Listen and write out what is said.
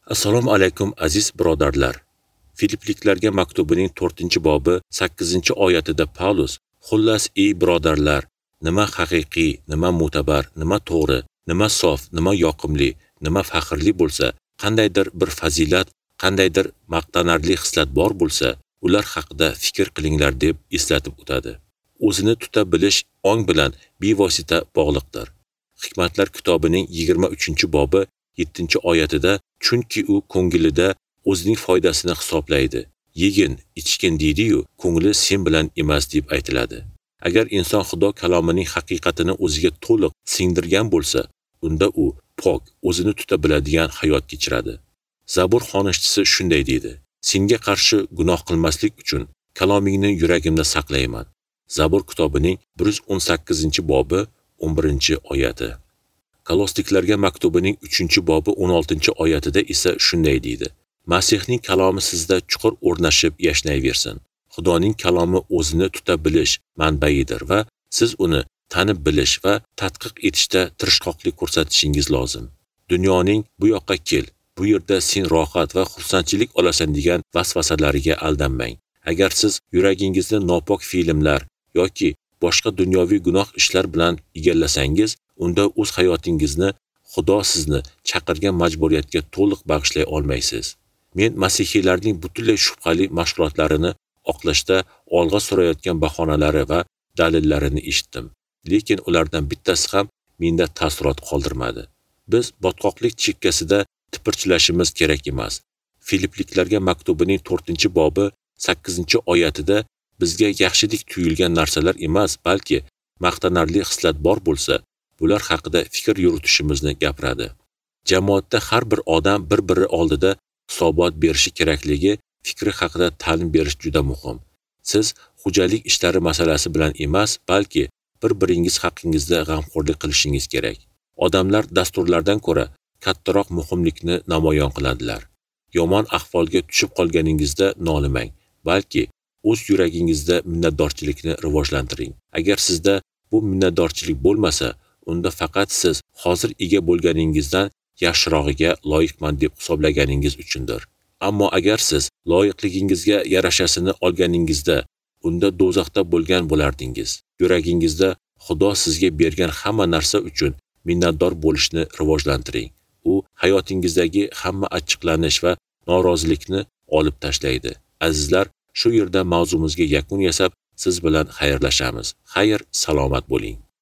Assalomu alaykum aziz birodarlar. Filipliklarga maktubining 4-bobi 8-oyatida Paulus: "Xullas ey birodarlar, nima haqiqiy, nima mo'tabar, nima to'g'ri, nima sof, nima yoqimli, nima faxrli bo'lsa, qandaydir bir fazilat, qandaydir maqtanarli xislat bor bo'lsa, ular haqida fikr qilinglar" deb eslatib o'tadi. O'zini tuta bilish ong bilan bevosita bog'liqdir. Hikmatlar kitobining 23-bobi 7-oyatida chunki u ko'ngilida o'zining foydasini hisoblaydi. Yegin, ichgin deydi-yu, ko'ngli sen bilan emas deb aytiladi. Agar inson Xudo kalomining haqiqatini o'ziga to'liq singdirgan bo'lsa, unda u pok, o'zini tuta biladigan hayot kechiradi. Zabur xonishchisi shunday deydi: "Senga qarshi gunoh qilmaslik uchun kalomingni yuragimda saqlayman." Zabur kitobining 118-bobi 11-oyati. Kolostiklarga maktubining 3-bobi 16-oyatida esa shunday deydi: "Masihning kalomi sizda chuqur o'rnashib yashnayversin." Xudoning kalomi o'zini tuta bilish manbaidir va siz uni tanib bilish va tadqiq etishda tirishqoqlik ko'rsatishingiz lozim. Dunyoning "bu yoqqa kel, bu yerda sen rohat va xursandchilik olasan" degan vasvasalariga aldanmang. Agar siz yuragingizni nopok filmlar yoki boshqa dunyoviy gunoh ishlar bilan egallasangiz, unda o'z hayotingizni Xudo sizni chaqirgan majburiyatga to'liq bag'ishlay olmaysiz. Men masihiylarning butunlay shubhali mashg'ulotlarini oqlashda olg'a surayotgan bahonalari va dalillarini eshitdim. Lekin ulardan bittasi ham menda taassurot qoldirmadi. Biz botqoqlik chekkasida tipirchilashimiz kerak emas. Filipliklarga maktubining 4-bobi 8-oyatida bizga yaxshilik tuyulgan narsalar emas, balki maqtanarli xislat bor bo'lsa, bular haqida fikr yuritishimizni gapiradi. Jamoatda har bir odam bir-biri oldida hisobot berishi kerakligi fikri haqida ta'lim berish juda muhim. Siz xo'jalik ishlari masalasi bilan emas, balki bir-biringiz haqingizda g'amxo'rlik qilishingiz kerak. Odamlar dasturlardan ko'ra kattaroq muhimlikni namoyon qiladilar. Yomon ahvolga tushib qolganingizda nolimang, balki o'z yuragingizda minnatdorchilikni rivojlantiring. Agar sizda bu minnatdorchilik bo'lmasa, unda faqat siz hozir ega bo'lganingizdan yaxshirog'iga loyiqman deb hisoblaganingiz uchundir. Ammo agar siz loyiqligingizga yarashasini olganingizda, unda do'zaxda bo'lgan bo'lardingiz. Yuragingizda Xudo sizga bergan hamma narsa uchun minnatdor bo'lishni rivojlantiring. U hayotingizdagi hamma achchiqlanish va norozilikni olib tashlaydi. Azizlar, shu yerda mavzumizga yakun yasab, siz bilan xayrlashamiz. Xayr, salomat bo'ling.